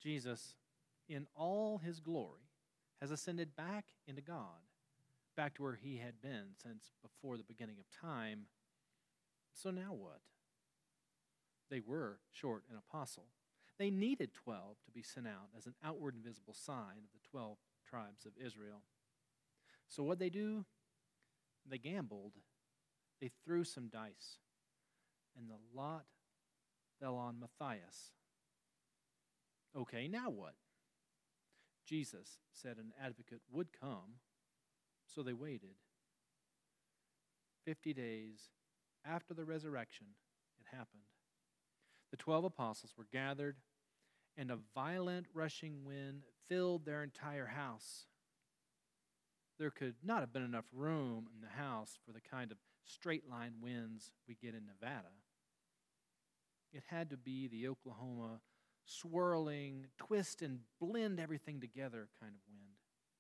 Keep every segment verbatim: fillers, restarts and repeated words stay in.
Jesus, in all his glory, has ascended back into God, back to where he had been since before the beginning of time. So now what? They were short an apostle. They needed twelve to be sent out as an outward and visible sign of the twelve tribes of Israel. So what they do? They gambled. They threw some dice. And the lot fell on Matthias. Okay, now what? Jesus said an advocate would come, so they waited. Fifty days after the resurrection, it happened. The twelve apostles were gathered, and a violent rushing wind filled their entire house. There could not have been enough room in the house for the kind of straight-line winds we get in Nevada. It had to be the Oklahoma swirling, twist and blend everything together kind of wind.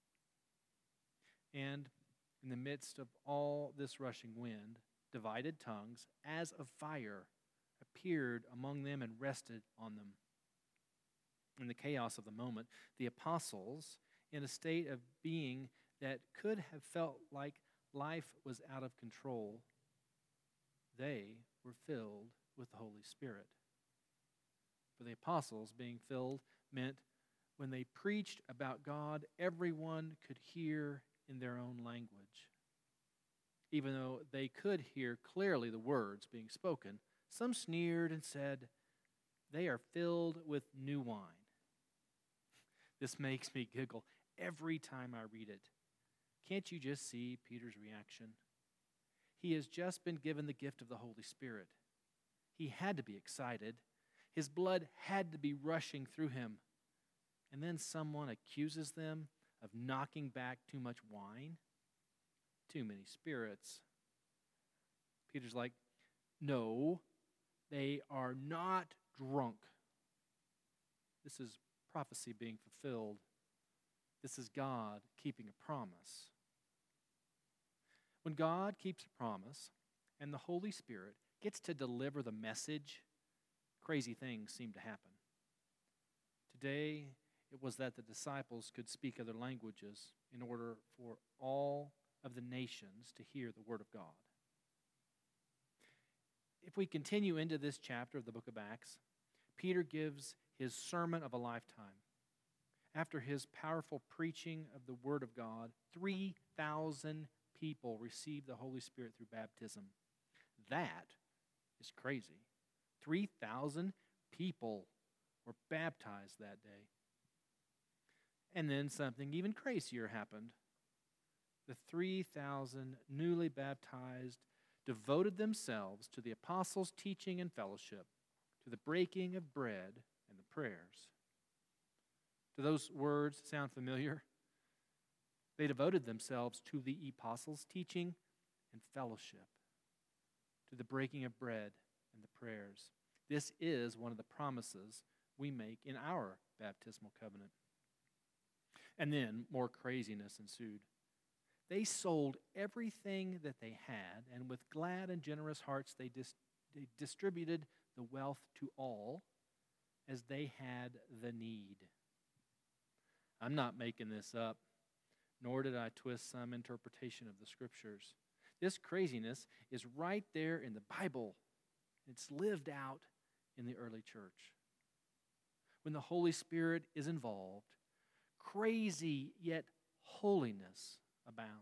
And in the midst of all this rushing wind, divided tongues, as of fire, appeared among them and rested on them. In the chaos of the moment, the apostles, in a state of being that could have felt like life was out of control, they were filled with the Holy Spirit. For the apostles, being filled meant when they preached about God, everyone could hear in their own language. Even though they could hear clearly the words being spoken, some sneered and said, "They are filled with new wine." This makes me giggle every time I read it. Can't you just see Peter's reaction? He has just been given the gift of the Holy Spirit. He had to be excited. His blood had to be rushing through him. And then someone accuses them of knocking back too much wine, too many spirits. Peter's like, no, they are not drunk. This is prophecy being fulfilled. This is God keeping a promise. When God keeps a promise and the Holy Spirit gets to deliver the message, crazy things seem to happen. Today, it was that the disciples could speak other languages in order for all of the nations to hear the word of God. If we continue into this chapter of the book of Acts, Peter gives his sermon of a lifetime. After his powerful preaching of the word of God, three thousand people received the Holy Spirit through baptism. That is crazy. three thousand people were baptized that day. And then something even crazier happened. The three thousand newly baptized devoted themselves to the apostles' teaching and fellowship, to the breaking of bread and the prayers. Do those words sound familiar? They devoted themselves to the apostles' teaching and fellowship, to the breaking of bread and the prayers. This is one of the promises we make in our baptismal covenant. And then more craziness ensued. They sold everything that they had, and with glad and generous hearts they, dis- they distributed the wealth to all as they had the need. I'm not making this up, nor did I twist some interpretation of the scriptures. This craziness is right there in the Bible. It's lived out in the early church. When the Holy Spirit is involved, crazy yet holiness abounds.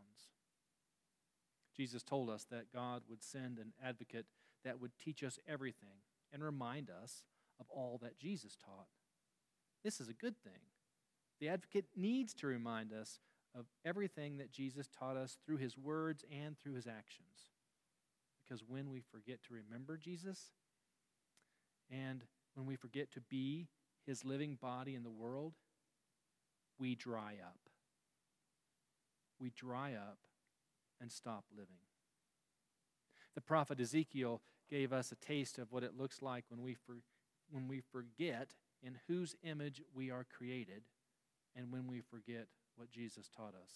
Jesus told us that God would send an advocate that would teach us everything and remind us of all that Jesus taught. This is a good thing. The advocate needs to remind us of everything that Jesus taught us through his words and through his actions. Because when we forget to remember Jesus, and when we forget to be his living body in the world, we dry up. We dry up and stop living. The prophet Ezekiel gave us a taste of what it looks like when we for, when we forget in whose image we are created, and when we forget what Jesus taught us.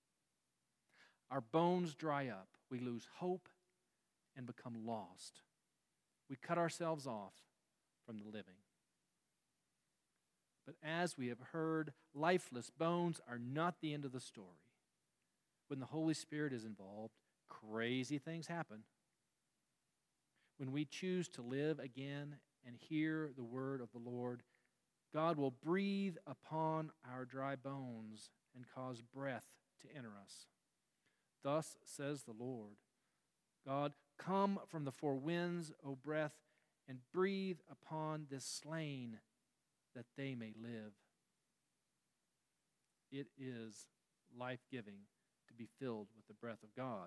Our bones dry up. We lose hope and become lost. We cut ourselves off from the living. But But as we have heard, lifeless bones are not the end of the story. When the Holy Spirit is involved, crazy things happen. When we choose to live again and hear the word of the Lord, God will breathe upon our dry bones and cause breath to enter us. Thus says the Lord, God, come from the four winds, O breath, and breathe upon this slain, that they may live. It is life-giving to be filled with the breath of God.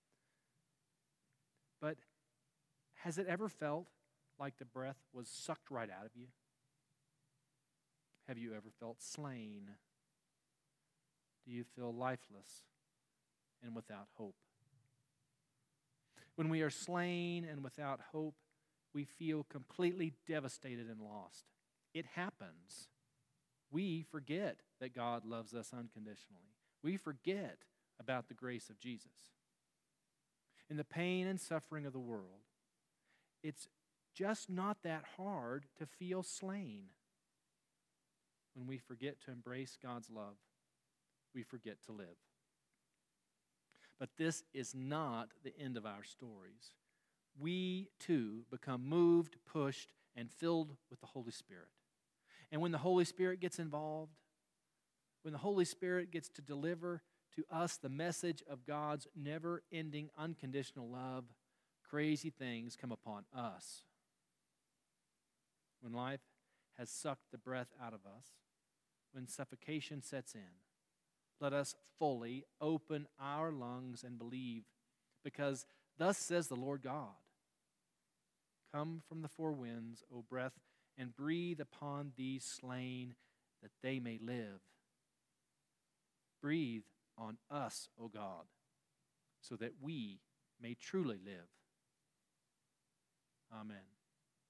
But has it ever felt like the breath was sucked right out of you? Have you ever felt slain? Do you feel lifeless and without hope? When we are slain and without hope, we feel completely devastated and lost. It happens. We forget that God loves us unconditionally. We forget about the grace of Jesus. In the pain and suffering of the world, it's just not that hard to feel slain. When we forget to embrace God's love, we forget to live. But this is not the end of our stories. We, too, become moved, pushed, and filled with the Holy Spirit. And when the Holy Spirit gets involved, when the Holy Spirit gets to deliver to us the message of God's never-ending, unconditional love, crazy things come upon us. When life has sucked the breath out of us, when suffocation sets in, let us fully open our lungs and believe, because thus says the Lord God, come from the four winds, O breath, and breathe upon these slain, that they may live. Breathe on us, O God, so that we may truly live. Amen.